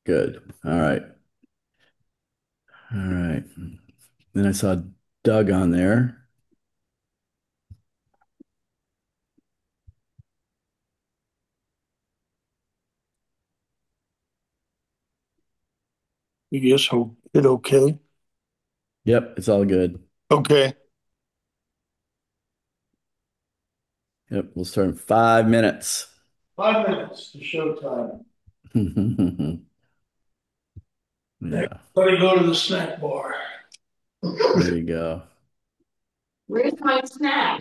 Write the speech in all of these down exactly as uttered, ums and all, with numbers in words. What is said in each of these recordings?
Good. All right. All right. Then I saw Doug on there. You guess I'll hit okay. Yep, it's all good. Okay. Yep, we'll start in five minutes. Five minutes to showtime. Yeah, Everybody go to the snack bar. there you go. Where's my snack?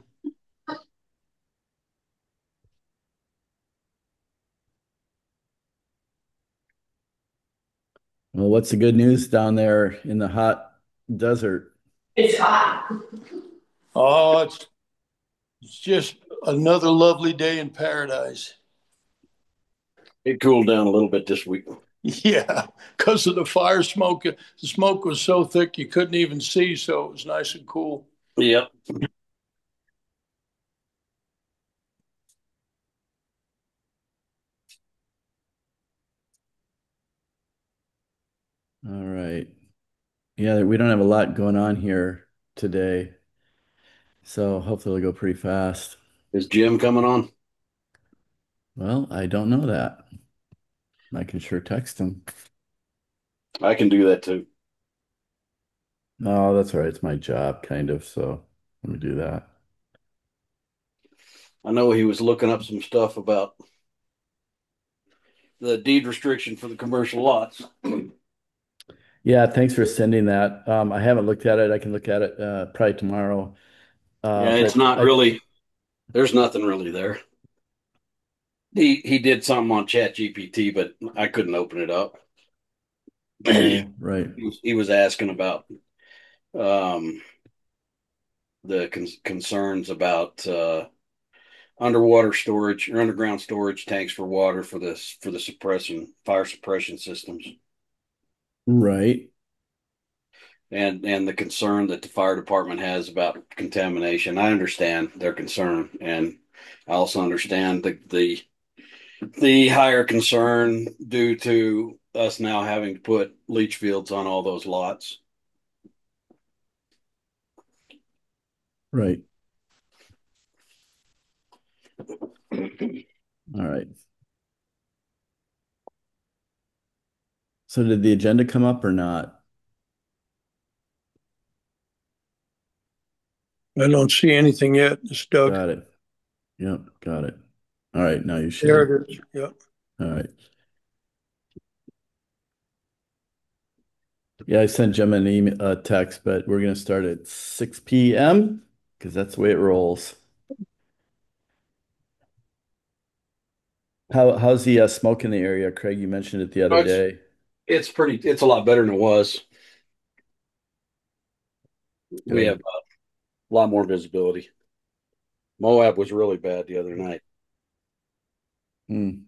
Well, what's the good news down there in the hot desert? It's hot. Oh, it's, it's just another lovely day in paradise. It cooled down a little bit this week. Yeah, because of the fire smoke. The smoke was so thick you couldn't even see, so it was nice and cool. Yep. All right. Yeah, we don't have a lot going on here today, so hopefully it'll go pretty fast. Is Jim coming on? Well, I don't know that. I can sure text him. I can do that too. No, that's all right. It's my job, kind of, so let me do that. I know he was looking up some stuff about the deed restriction for the commercial lots. Yeah, thanks for sending that. Um, I haven't looked at it. I can look at it uh, probably tomorrow. Uh, Yeah, it's but not I, really, there's nothing really there. He he did something on Chat G P T, but I couldn't open it up. he, oh, right, was, he was asking about um, the con- concerns about uh, underwater storage or underground storage tanks for water for this for the suppression fire suppression systems. right, and and the concern that the fire department has about contamination. I understand their concern, and I also understand the the the higher concern due to us now having to put leach fields on all those lots. right. All right. So did the agenda come up or not? I don't see anything yet. It's Doug. Got it. Yep, got it. All right, now you There should. it is. Yep. All right. Yeah, I sent Jim an email, a text, but we're gonna start at six p m because that's the way it rolls. How how's the uh, smoke in the area, Craig? You mentioned it the Oh, other it's day. it's pretty. It's a lot better than it was. We have Good. a lot more visibility. Moab was really bad the other night. Hmm.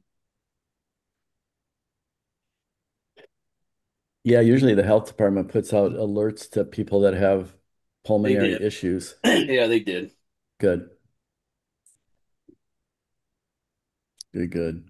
Yeah, usually the health department puts out alerts to people that have They pulmonary did. issues. Yeah, they did. Good. Good, good.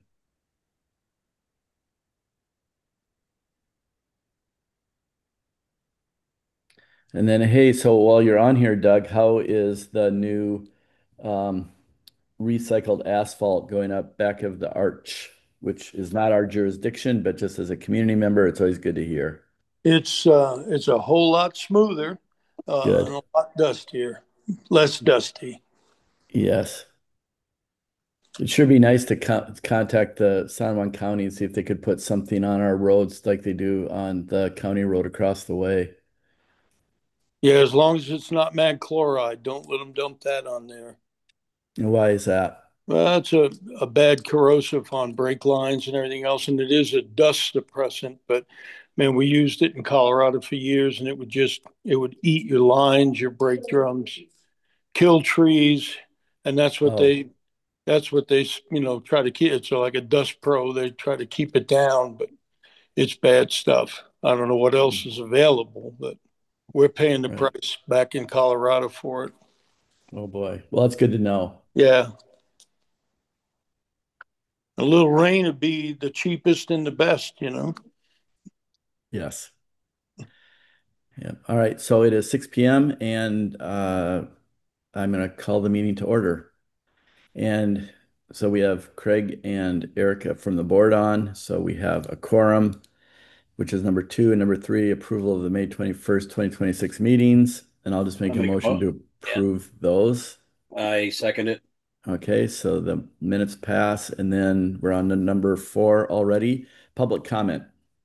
And then, hey, so while you're on here, Doug, how is the new um, recycled asphalt going up back of the arch, which is not our jurisdiction, but just as a community member, it's always good to hear. It's uh, it's a whole lot smoother uh, and Good. a lot dustier, less dusty. Yes. It should be nice to con contact the San Juan County and see if they could put something on our roads like they do on the county road across the way. Yeah, as long as it's not mag chloride, don't let them dump that on there. And why is that? Well, that's a, a bad corrosive on brake lines and everything else, and it is a dust suppressant. But man, we used it in Colorado for years, and it would just it would eat your lines, your brake drums, kill trees, and that's what Oh, they that's what they you know try to keep it. So like a dust pro, they try to keep it down, but it's bad stuff. I don't know what else is available, but we're paying the right. price back in Colorado for it. Oh boy. Well, that's good to know. Yeah. A little rain would be the cheapest and the best, you know. Yes. Yeah. All right. So it is six p m and uh, I'm going to call the meeting to order. And so we have Craig and Erica from the board on. So we have a quorum, which is number two, and number three, approval of the May twenty-first, twenty twenty-six meetings. And I'll just make I'll a make a motion mo- to Yeah, approve those. I second it. Okay, so the minutes pass, and then we're on to number four already. Public comment.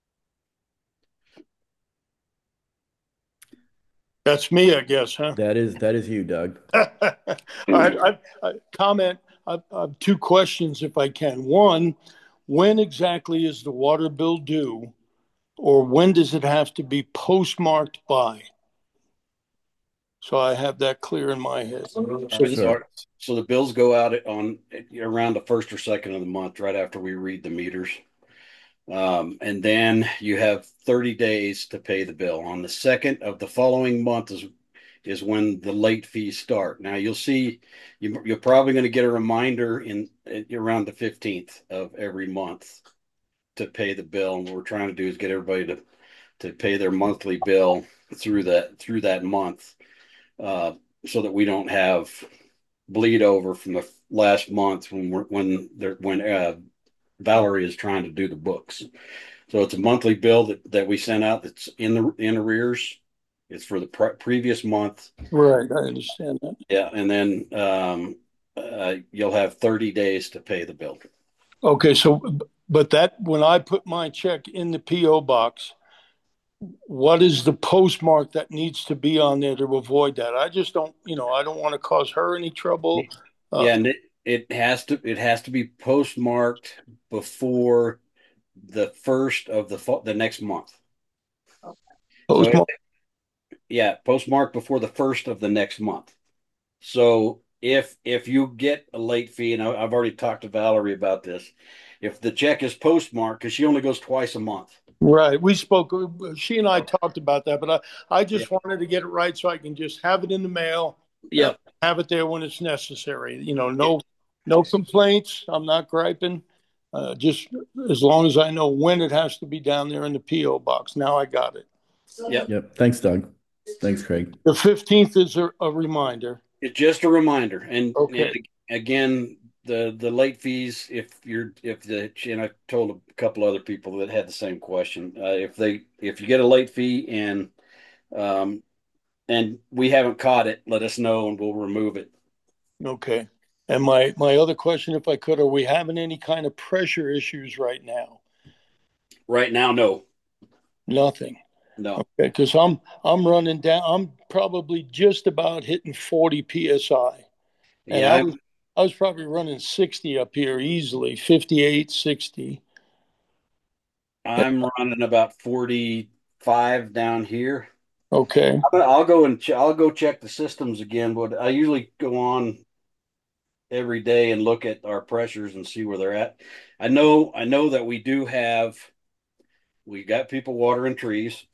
That's me, I guess, huh? That is that is you, Doug. All right, I, I comment. I, I have two questions, if I can. One, when exactly is the water bill due, or when does it have to be postmarked by? So I have that clear in my head. So, Sure. our- so the bills go out on around the first or second of the month, right after we read the meters. Um, and then you have thirty days to pay the bill. On the second of the following month is is when the late fees start. Now you'll see you, you're probably going to get a reminder in around the fifteenth of every month to pay the bill. And what we're trying to do is get everybody to to pay their monthly bill through that through that month, uh, so that we don't have bleed over from the last month when we're when there when uh, Valerie is trying to do the books. So it's a monthly bill that, that we send out that's in the in arrears. It's for the pre- previous month. Right, I understand that. Yeah, and then um, uh, you'll have thirty days to pay the bill. Okay, so, but that, when I put my check in the P O box, what is the postmark that needs to be on there to avoid that? I just don't, you know, I don't want to cause her any trouble. Uh, Yeah, and it, it has to it has to be postmarked before the first of the the next month. So it, postmark, yeah, postmarked before the first of the next month. So if if you get a late fee, and I, I've already talked to Valerie about this, if the check is postmarked, because she only goes twice a month. right. We spoke, she and I Okay. talked about that, but I, I Yeah. just wanted to get it right so I can just have it in the mail, uh, Yep. have it there when it's necessary. You know, Yeah. no, no complaints. I'm not griping. Uh, just as long as I know when it has to be down there in the P O box. Now I got it. Yep. Yep. Thanks, Doug. Thanks, Craig. The fifteenth is a, a reminder. It's just a reminder. And, Okay. and again, the the late fees, if you're if the and I told a couple other people that had the same question. Uh, if they if you get a late fee and um and we haven't caught it, let us know and we'll remove it. Okay. And my, my other question, if I could, are we having any kind of pressure issues right now? Right now, no. Nothing. No. Okay. Because I'm I'm running down. I'm probably just about hitting forty P S I. And I Yeah, was I was probably running sixty up here easily, fifty-eight, sixty. I'm running about forty-five down here. Okay. I'll go and ch- I'll go check the systems again, but I usually go on every day and look at our pressures and see where they're at. I know I know that we do have we got people watering trees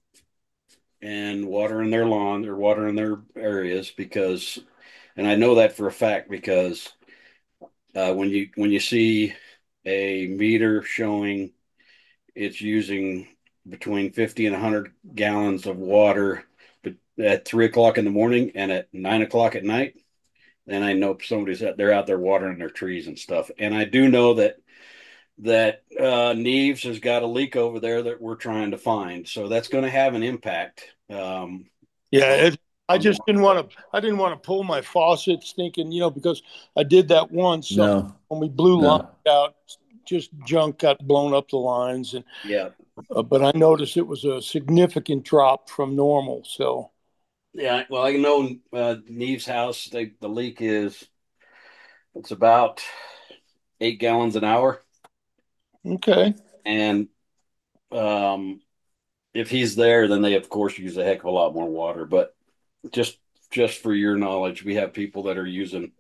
and watering their lawn or watering their areas because and I know that for a fact because uh, when you when you see a meter showing it's using between fifty and one hundred gallons of water at three o'clock in the morning and at nine o'clock at night, then I know somebody's out, they're out there watering their trees and stuff. And I do know that that uh, Neves has got a leak over there that we're trying to find, so that's going to have an impact. Um, Yeah, on, it, I on the just didn't want to. I didn't want to pull my faucets, thinking, you know, because I did that once. Some No, when we blew lines no. out, just junk got blown up the lines, and yeah, uh, but I noticed it was a significant drop from normal. So yeah. Well, I know uh, Neves' house. They, the leak is it's about eight gallons an hour, okay, and um, if he's there, then they of course use a heck of a lot more water. But just just for your knowledge, we have people that are using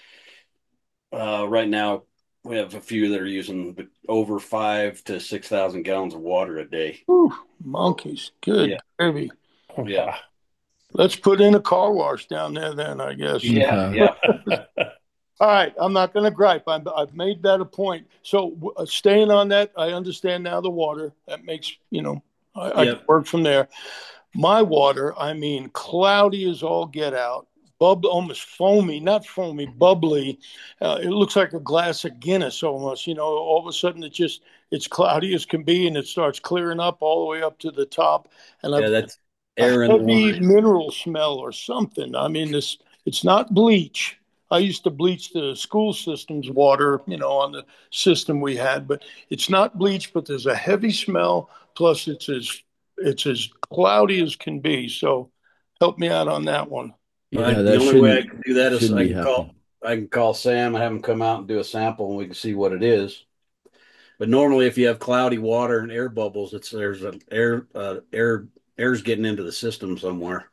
uh, right now. We have a few that are using over five to six thousand gallons of water a day. Whew, monkeys, Yeah, good gravy. yeah, Let's put in a car wash down there, then I guess. yeah, Uh, yeah. All right, I'm not going to gripe. I'm, I've made that a point. So uh, staying on that, I understand now the water. That makes, you know, I, I can Yep. work from there. My water, I mean, cloudy as all get out, bub almost foamy, not foamy, bubbly. Uh, it looks like a glass of Guinness almost. You know, all of a sudden it just it's cloudy as can be, and it starts clearing up all the way up to the top, and Yeah, I've that's a air in the heavy line. mineral smell or something. I mean, this it's not bleach. I used to bleach the school system's water, you know, on the system we had, but it's not bleach, but there's a heavy smell. Plus, it's as it's as cloudy as can be. So, help me out on that one. I, Yeah, the that only way I shouldn't can do that is shouldn't I be can call happening. I can call Sam and have him come out and do a sample and we can see what it is. But normally, if you have cloudy water and air bubbles, it's there's an air uh, air air's getting into the system somewhere.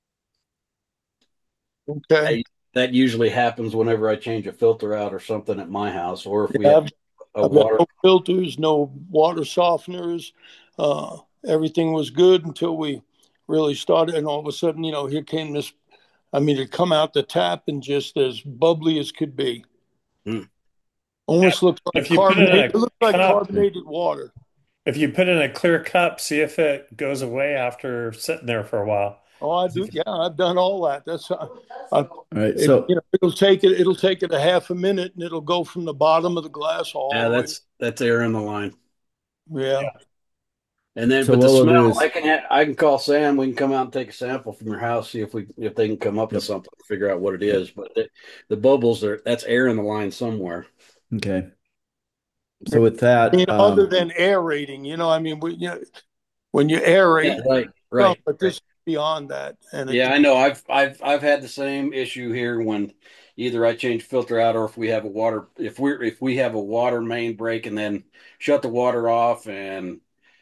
Okay. I, that usually happens whenever I change a filter out or something at my house, or if we Yeah, have I've, a I've got water. no filters, no water softeners. Uh, everything was good until we really started, and all of a sudden, you know, here came this. I mean, it come out the tap and just as bubbly as could be. Hmm. Almost looks like If you put it in carbonated. It a looks like cup, carbonated water. if you put it in a clear cup, see if it goes away after sitting there for a while. Oh, I do. Yeah, I've done all that. That's, uh, I, All right. it, you So know, it'll take it. It'll take it a half a minute, and it'll go from the bottom of the glass all Yeah, the way. that's that's air in the line. Yeah. And then, so but the what we'll smell, do I is, can ha I can call Sam. We can come out and take a sample from your house, see if we if they can come up with yep, something, figure out what it yep. is. But the, the bubbles are that's air in the line somewhere. Okay. So with I mean, that, other um, than aerating, you know, I mean, we, you know, when you Yeah, aerate, right, some, right, but right. this is beyond that, and it, Yeah, I know. I've I've I've had the same issue here when either I change filter out or if we have a water if we're if we have a water main break and then shut the water off and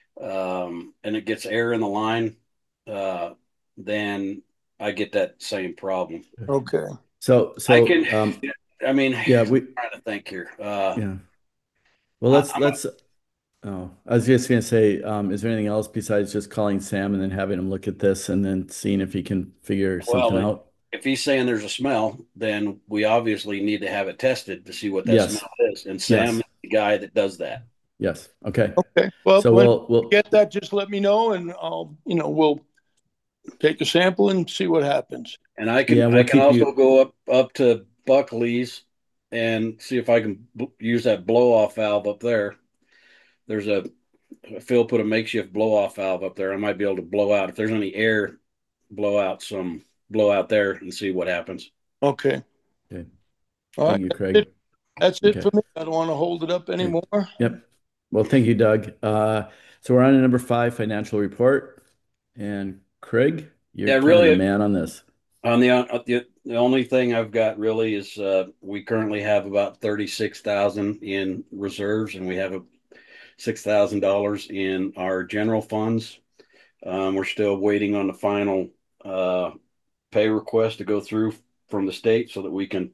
um and it gets air in the line, uh, then I get that same problem. okay. so I so can, um, I mean, yeah, we trying to think here. Uh, yeah. Well, I, let's I'm let's. Oh, I was just gonna say, um, is there anything else besides just calling Sam and then having him look at this and then seeing if he can figure something well, out? if he's saying there's a smell, then we obviously need to have it tested to see what that smell Yes, is. And Sam is yes, the guy that does that. yes. Okay. Okay. Well, So when we'll you we'll get that, just let me know, and I'll, you know, we'll take a sample and see what happens. And I can yeah, I we'll can keep also you. go up up to Buckley's and see if I can b- use that blow off valve up there. There's a Phil put a makeshift blow off valve up there. I might be able to blow out if there's any air, blow out some blow out there and see what happens. Okay. Okay. All right. Thank you, That's Craig. it. That's it Okay. for me. I don't want to hold it up Okay. anymore. Yep. Well, thank you, Doug. Uh, so we're on to number five, financial report. And Craig, you're Yeah, kind of the really. man on this. On the uh, the the only thing I've got really is uh, we currently have about thirty six thousand in reserves, and we have a six thousand dollars in our general funds. Um, we're still waiting on the final uh, pay request to go through from the state so that we can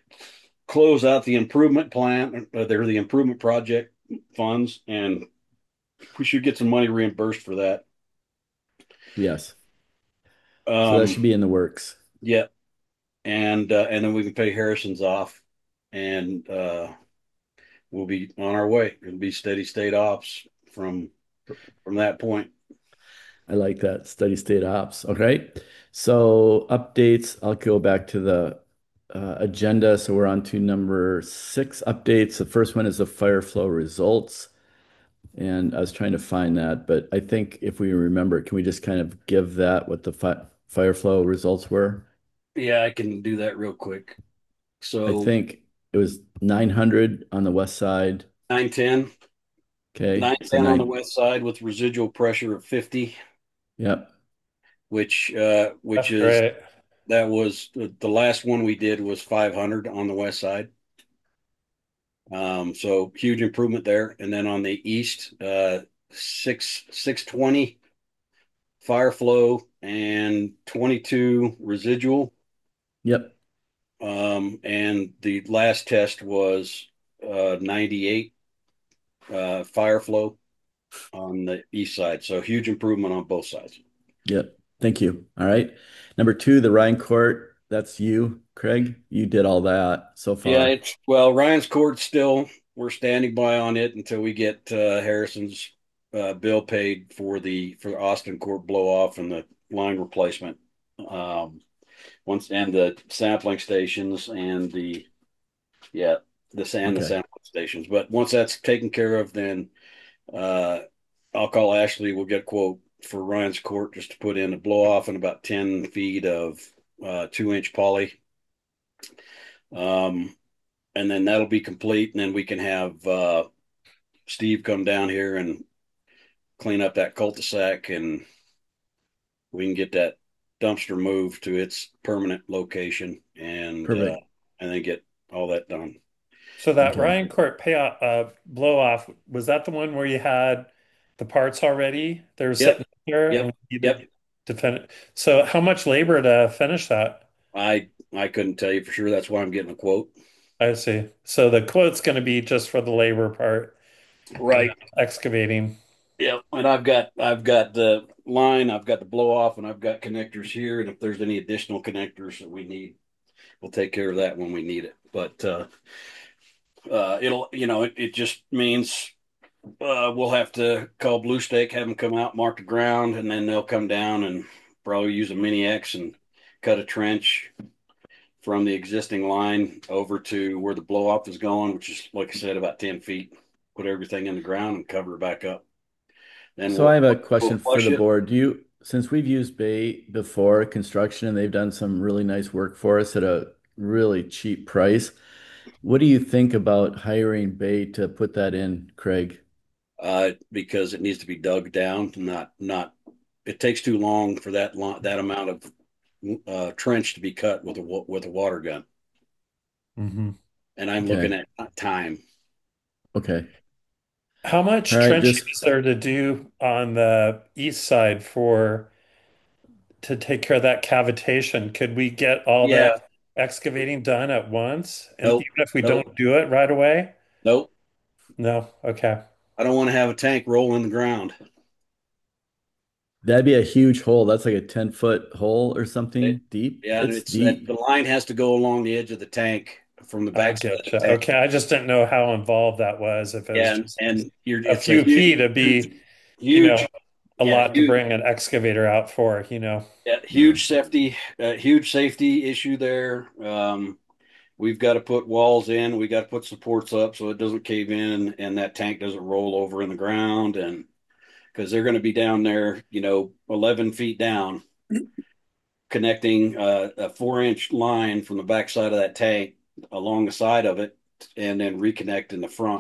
close out the improvement plan. Uh, they're the improvement project funds, and we should get some money reimbursed for that. Yes. So that Um, should be in the works. yeah, and uh, and then we can pay Harrison's off, and uh, we'll be on our way. It'll be steady state ops from from that point. I like that. Steady state ops. Okay. So updates, I'll go back to the uh, agenda. So we're on to number six updates. The first one is the fire flow results. And I was trying to find that, but I think if we remember, can we just kind of give that what the fi fire flow results were? Yeah, I can do that real quick. I So think it was nine hundred on the west side. nine ten, Okay. nine So ten on the nine, west side with residual pressure of fifty, yep. which uh, which That's is great. that was the, the last one we did was five hundred on the west side. Um, so huge improvement there. And then on the east, uh, six six twenty fire flow and twenty two residual. Yep. Um, and the last test was uh, ninety eight uh, fire flow on the east side. So huge improvement on both sides. Yep. Thank you. All right. Number two, the Rhine Court. That's you. Craig? You did all that so Yeah, far. it's well, Ryan's Court still, we're standing by on it until we get uh, Harrison's uh, bill paid for the for Austin Court blow off and the line replacement. Um, once and the sampling stations and the yeah, the and the Okay. sampling stations. But once that's taken care of, then uh, I'll call Ashley. We'll get a quote for Ryan's Court just to put in a blow off and about ten feet of uh, two inch poly. Um, and then that'll be complete. And then we can have uh, Steve come down here and clean up that cul-de-sac, and we can get that dumpster moved to its permanent location, and uh, Perfect. and then get all that done. So that Okay. Ryan Court payoff, uh, blow off, was that the one where you had the parts already? They were Yep, sitting there and yep, we yep. needed to finish. So how much labor to finish that? I I couldn't tell you for sure. That's why I'm getting a quote. I see. So the quote's going to be just for the labor part and Right. excavating. Yep. And I've got I've got the line, I've got the blow off, and I've got connectors here. And if there's any additional connectors that we need, we'll take care of that when we need it. But uh, uh, it'll you know it, it just means uh, we'll have to call Blue Stake, have them come out, mark the ground, and then they'll come down and probably use a mini X and cut a trench from the existing line over to where the blow off is going, which is like I said, about ten feet. Put everything in the ground and cover it back up. Then So I we'll have a we'll question for flush the it. board. Do you, since we've used Bay before construction and they've done some really nice work for us at a really cheap price, what do you think about hiring Bay to put that in, Craig? Uh, because it needs to be dug down, not not. It takes too long for that lo- that amount of uh, trench to be cut with a with a water gun, Hmm. and I'm looking Okay. at time. Okay. How All much right. trenching Just is there to do on the east side for to take care of that cavitation? Could we get all the Yeah. excavating done at once? And even Nope. if we Nope. don't do it right away? Nope. No. Okay. I don't want to have a tank roll in the ground. that'd be a huge hole. That's like a ten foot hole or It, something deep. yeah, and It's it's and deep. the line has to go along the edge of the tank from the I backside of get you. the tank. Okay. I just didn't know how involved that was. If it was Yeah, and, just and you're a it's a few huge, feet, it'd be, you know, huge, a yeah, lot to huge, bring an excavator out for, you know. yeah, Yeah. huge safety, uh, huge safety issue there. Um, we've got to put walls in. We got to put supports up so it doesn't cave in and that tank doesn't roll over in the ground. And because they're going to be down there, you know, eleven feet down, connecting uh, a four inch line from the backside of that tank along the side of it, and then reconnect in the front.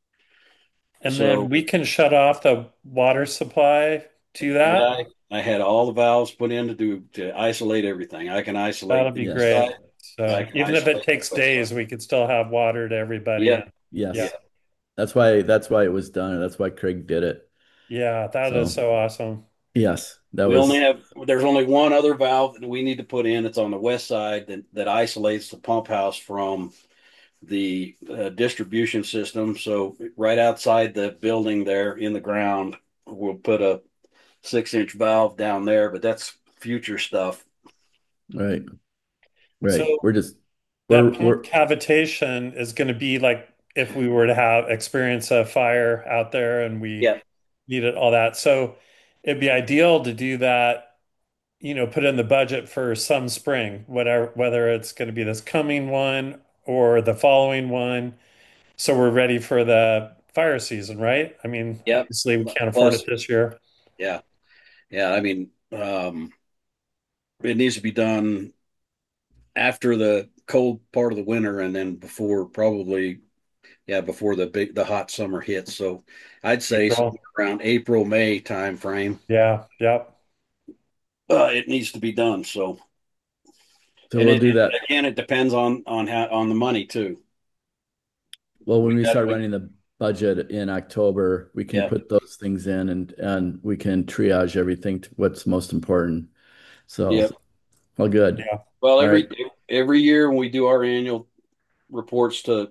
And then So we can shut off the water supply to yeah, that. I, I had all the valves put in to do to isolate everything. I can That'll isolate the be east Yes. great. side. I So can even if it isolate the takes west side. days, we could still have water to everybody. And Yep. yeah, Yes. Yeah. That's why that's why it was done. And that's why Craig did it. yeah, that is So so awesome. yes, that We only was have there's only one other valve that we need to put in. It's on the west side that, that isolates the pump house from the uh, distribution system. So right outside the building there in the ground, we'll put a six inch valve down there, but that's future stuff. right. Right. So We're just that we're pump we're cavitation is going to be like if we were to have experience a fire out there and we Yeah. needed all that. So it'd be ideal to do that, you know, put in the budget for some spring, whatever, whether it's going to be this coming one or the following one. So we're ready for the fire season, right? I mean, Yep. obviously we can't afford it Plus, this year. yeah. Yeah. I mean, um, it needs to be done after the cold part of the winter and then before probably yeah before the big the hot summer hits. So I'd say somewhere April. around April May time frame, Yeah, yep. uh, it needs to be done. So so and we'll it, do it that. again it depends on on how on the money too. Well, We when we got start we running the budget in October, we can yeah put those things in and and we can triage everything to what's most important. So yeah. all good. Yeah. Well, All every right. every year when we do our annual reports to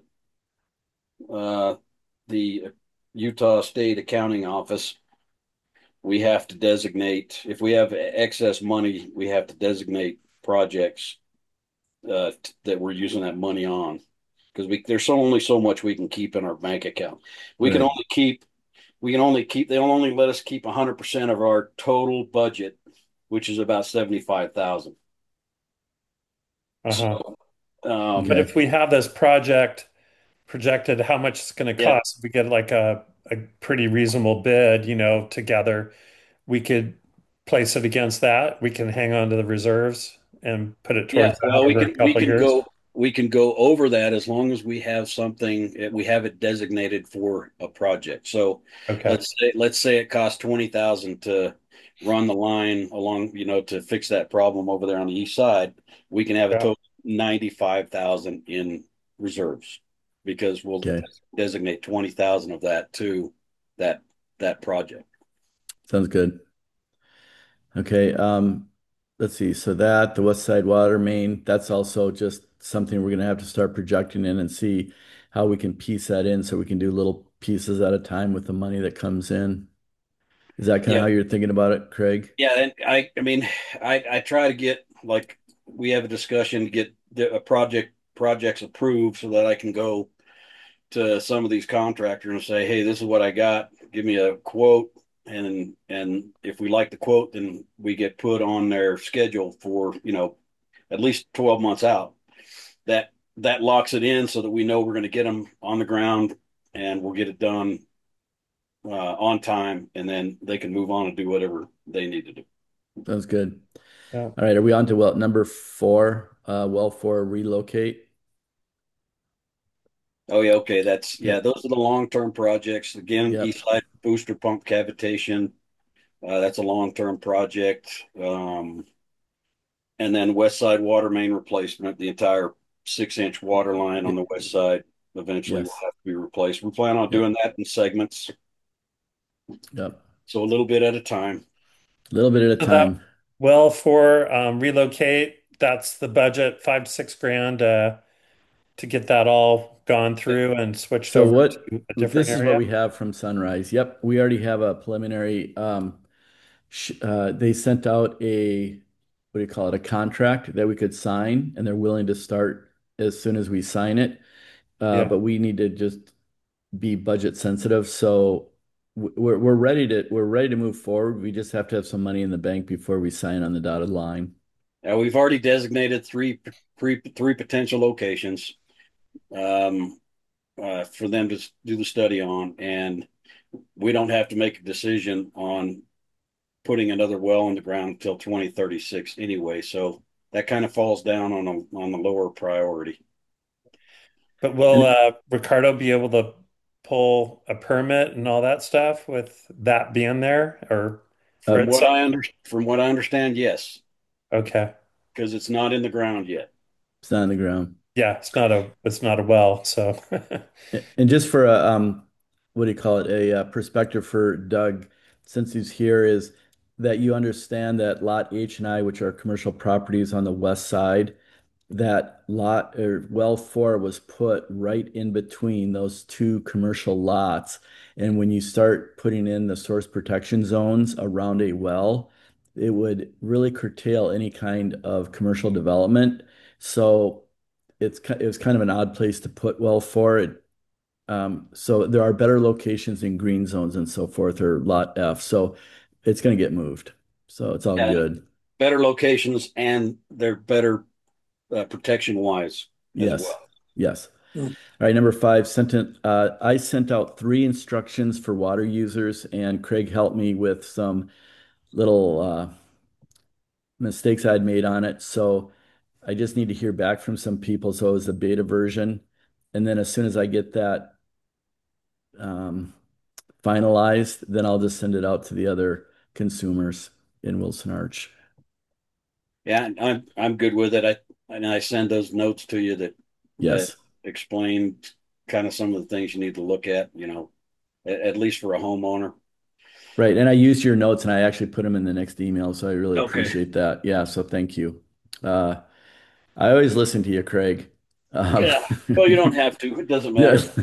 uh, the Utah State Accounting Office, we have to designate if we have excess money, we have to designate projects uh, t- that we're using that money on because we there's so only so much we can keep in our bank account. We can Right. only keep we can only keep they only let us keep one hundred percent of our total budget, which is about seventy-five thousand. Uh-huh. So um But Okay. if we have this project projected how much it's going to yeah, cost, if we get like a, a pretty reasonable bid, you know, together, we could place it against that. We can hang on to the reserves and put it yeah, towards that well we over a can we couple of can years. go we can go over that as long as we have something eh, we have it designated for a project. So Okay. let's say let's say it costs twenty thousand to run the line along, you know, to fix that problem over there on the east side. We can have a Yeah. total ninety-five thousand in reserves because we'll Okay. designate twenty thousand of that to that that project. Sounds good. Okay. Um, let's see. So that the West Side Water Main, that's also just something we're gonna have to start projecting in and see how we can piece that in so we can do little pieces at a time with the money that comes in. Is that kind of Yeah, how you're thinking about it, Craig? yeah, and I I mean I I try to get like we have a discussion to get the, a project projects approved so that I can go to some of these contractors and say, hey, this is what I got. Give me a quote. And and if we like the quote, then we get put on their schedule for, you know, at least twelve months out. That that locks it in so that we know we're going to get them on the ground and we'll get it done uh, on time, and then they can move on and do whatever they need to do. Sounds good. Yeah. All right. Are we on to well number four? Uh, well four relocate. Oh yeah, okay. That's Yeah. yeah. Those are the long term projects. Again, Yep. east side booster pump cavitation. Uh, that's a long term project. Um, and then west side water main replacement. The entire six inch water line on Y- the west side eventually will Yes. have to be replaced. We plan on Yep. doing that in segments, Yep. so a little bit at a time. A little bit at a So that time. well for um, relocate, that's the budget, five to six grand uh, to get that all gone Yep. through and switched So over what to a different this is what area. we have from Sunrise. Yep, we already have a preliminary um sh uh they sent out a what do you call it, a contract that we could sign and they're willing to start as soon as we sign it. Uh, Yeah. but we need to just be budget sensitive. So w- we're we're ready to we're ready to move forward. We just have to have some money in the bank before we sign on the dotted line. Now we've already designated three three three potential locations um, uh, for them to do the study on, and we don't have to make a decision on putting another well in the ground until twenty thirty-six anyway. So that kind of falls down on a, on the lower priority. But will And uh, Ricardo be able to pull a permit and all that stuff with that being there or for From uh, it? what So, I under, from what I understand, yes, okay. because it's not in the ground yet. it's not on the ground. Yeah, it's not a it's not a well, so And just for a um, what do you call it? A uh, perspective for Doug, since he's here, is that you understand that Lot H and I, which are commercial properties on the west side, that lot or well four was put right in between those two commercial lots. And when you start putting in the source protection zones around a well, it would really curtail any kind of commercial development. So it's ki- it was kind of an odd place to put well four. It um, so there are better locations in green zones and so forth, or lot F. So it's going to get moved. So it's all Yeah, good. better locations and they're better uh, protection wise as Yes. well. Yes. All right. Number five, sent in, uh, I sent out three instructions for water users, and Craig helped me with some little uh, mistakes I'd made on it. So I just need to hear back from some people. So it was the beta version. And then as soon as I get that um, finalized, then I'll just send it out to the other consumers in Wilson Arch. Yeah, I'm I'm good with it. I and I send those notes to you that that Yes. explain kind of some of the things you need to look at, you know, at, at least for a homeowner. Right. And I used your notes and I actually put them in the next email. So I really Okay. appreciate that. Yeah. So thank you. Uh, I always listen to you, Craig. Um, Yeah. Well, you don't have to. It doesn't yeah. matter.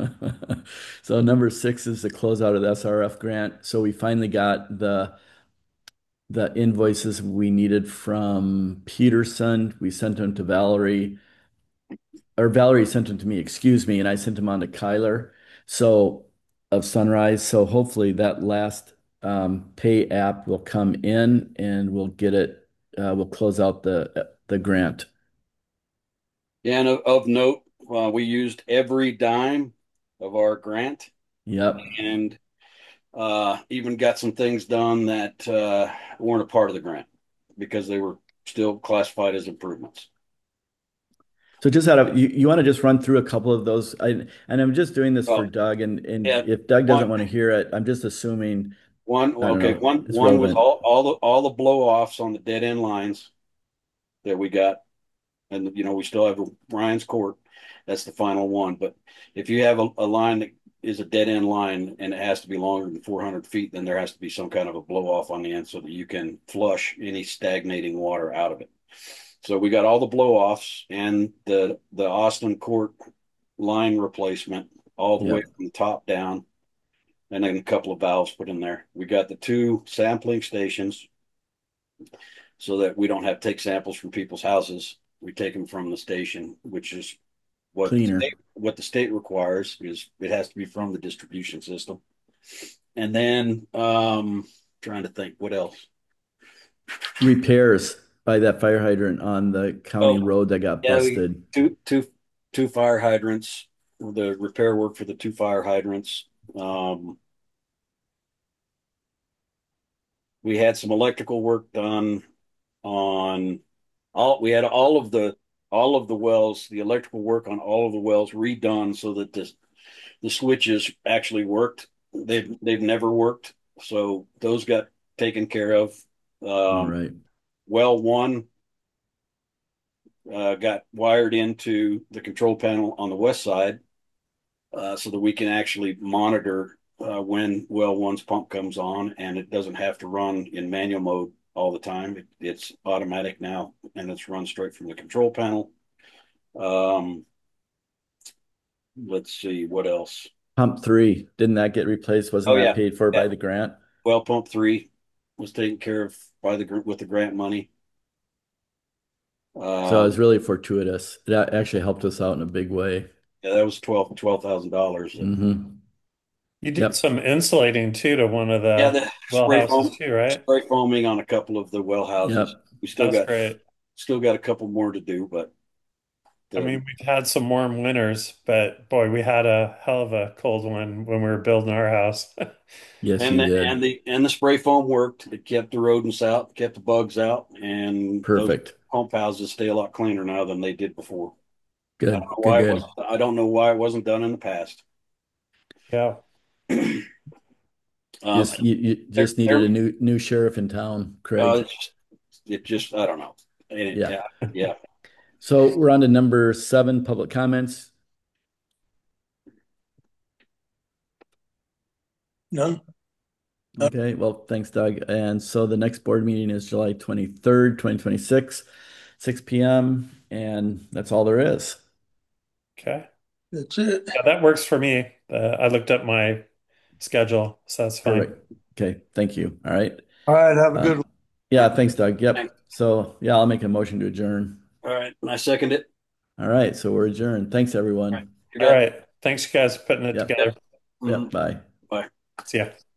So number six is the closeout of the S R F grant. So we finally got the the invoices we needed from Peterson. We sent them to Valerie, or Valerie sent them to me, excuse me, and I sent them on to Kyler. So of Sunrise. So hopefully that last um, pay app will come in and we'll get it. Uh, we'll close out the the grant. Yeah, and of, of note, uh, we used every dime of our grant Yep, and uh, even got some things done that uh, weren't a part of the grant because they were still classified as improvements. so just out of you, you want to just run through a couple of those. I and I'm just doing this for Oh, Doug, and and yeah, if Doug doesn't one, want to hear it, I'm just assuming one, I don't okay, know, one, it's one was relevant. all, all the all the blow offs on the dead end lines that we got, and you know we still have Ryan's Court. That's the final one. But if you have a, a line that is a dead end line and it has to be longer than four hundred feet, then there has to be some kind of a blow off on the end so that you can flush any stagnating water out of it. So we got all the blow offs and the the Austin Court line replacement all the way Yep, from the top down, and then a couple of valves put in there. We got the two sampling stations so that we don't have to take samples from people's houses. We take them from the station, which is what the cleaner state, what the state requires is it has to be from the distribution system. And then um trying to think what else. repairs by that fire hydrant on the county Oh, road that got yeah, we busted. two two two fire hydrants, the repair work for the two fire hydrants. Um we had some electrical work done on all we had all of the all of the wells, the electrical work on all of the wells redone so that the the switches actually worked. They've they've never worked, so those got taken care of. All Um, right, well one uh, got wired into the control panel on the west side, uh, so that we can actually monitor uh, when well one's pump comes on, and it doesn't have to run in manual mode all the time. It, it's automatic now, and it's run straight from the control panel. Um, let's see what else. pump three, didn't that get replaced? Wasn't Oh that yeah, paid for yeah. by the grant? Well pump three was taken care of by the with the grant money. So it Um, was really fortuitous. It a- actually helped us out in a big way. yeah, that was twelve twelve thousand dollars. Hmm. You did Yep. some insulating too to one of Yeah, the the well spray houses foam too, right? spray foaming on a couple of the well houses. Yep. We still That's got great. still got a couple more to do, but I the mean, we've had some warm winters, but boy, we had a hell of a cold one when we were building our house. Yes, and you the and did. the and the spray foam worked. It kept the rodents out, kept the bugs out, and those Perfect. pump houses stay a lot cleaner now than they did before. I don't Good. know Good, why it was good. I don't know why it wasn't done in the past. Yeah. um, Just you, you just needed a new new sheriff in town, Uh, Craig. it's just, it just, I don't know. And it, Yeah. yeah, yeah. So we're on to number seven, public comments. None. Uh, Okay, well, thanks, Doug. And so the next board meeting is July twenty-third, twenty twenty-six, six p m. And that's all there is. Okay. That's it. Yeah, that works for me. Uh, I looked up my schedule, so that's fine. Perfect. Okay, thank you. All right. All right. Have a Uh, good one. yeah, thanks, Doug. Thanks. Yep. So yeah, I'll make a motion to adjourn. All right. I second it. All right, so we're adjourned. Thanks, All right. everyone. You All bet. right. Thanks, you guys, for putting it Yep. Yep. together. Mhm. Yep. Bye. Bye. See ya.